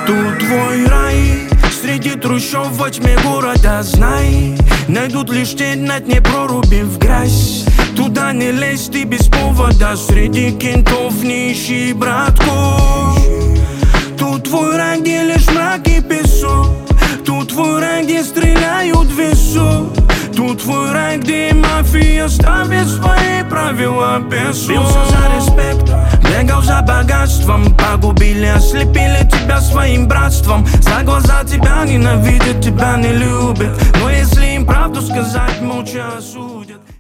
Тут твой рай, среди трущоб во тьме города, знай. Найдут лишь тень на дне проруби в грязь. Туда не лезь ты без повода, среди кентов не ищи братков. Тут твой рай, где лишь мрак и песок. Тут твой рай, где стреляют в висок. Тут твой рай, где мафия ставит свои правила без суд. Бился за респект, бегал за богатством. Погубили, ослепили тебя своим братством. За глаза тебя ненавидят, тебя не любят. Но если им правду сказать, молча осудят.